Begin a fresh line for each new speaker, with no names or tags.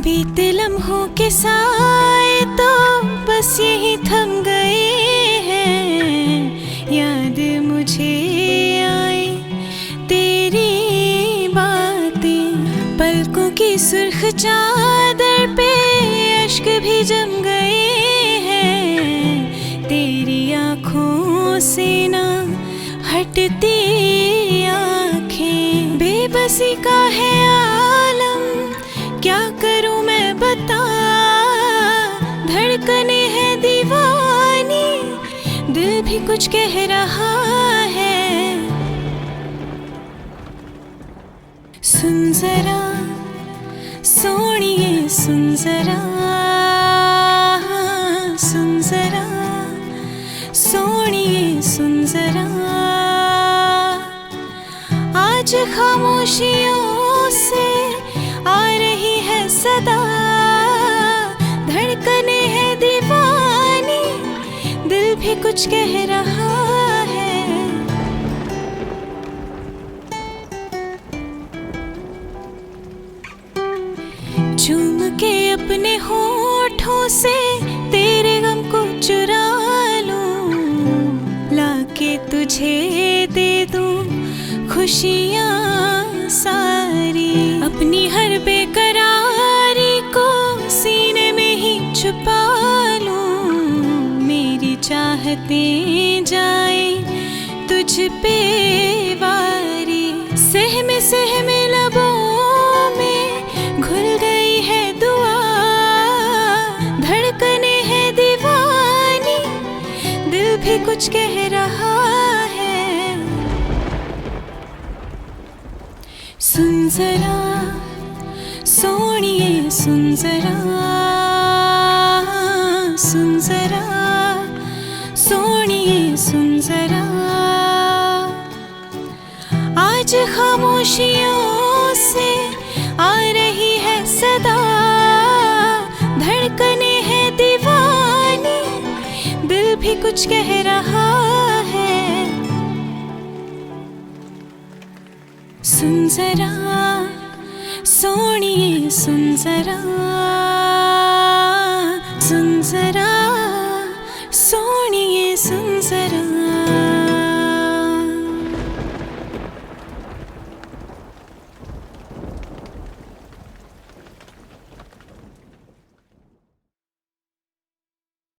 बीते लम्हों के साए तो बस यही थम गए हैं। याद मुझे आए तेरी बातें, पलकों की सुर्ख चादर पे अश्क भी जम गए हैं। तेरी आँखों से ना हटती आँखें, बेबसी का है आलम, क्या करूं मैं बता। धड़कने है दीवानी, दिल भी कुछ कह रहा है। सुन जरा सोनिए, सुन जरा, सुन जरा सोनिए, सुन जरा। आज खामोशियों से आ रही है सदा, धड़कने है दीवानी, दिल भी कुछ कह रहा है। चूम के अपने होठों से तेरे गम को चुरा लूं, लाके तुझे दे दूं खुशियाँ सारी। अपनी हर बेकरारी को सीने में ही छुपा लूं, मेरी चाहतें जाए तुझ पे वारी। सहमे सहमे लबों में घुल गई है दुआ, धड़कने है दीवानी, दिल भी कुछ कह रहा है। सुन जरा सोनिए, सुन जरा, सुन जरा सोनिए, सुन जरा। आज खामोशियों से आ रही है सदा, धड़कने है दीवानी, दिल भी कुछ कह रहा है। सुन जरा सोनिए, सुन जरा, सुन जरा।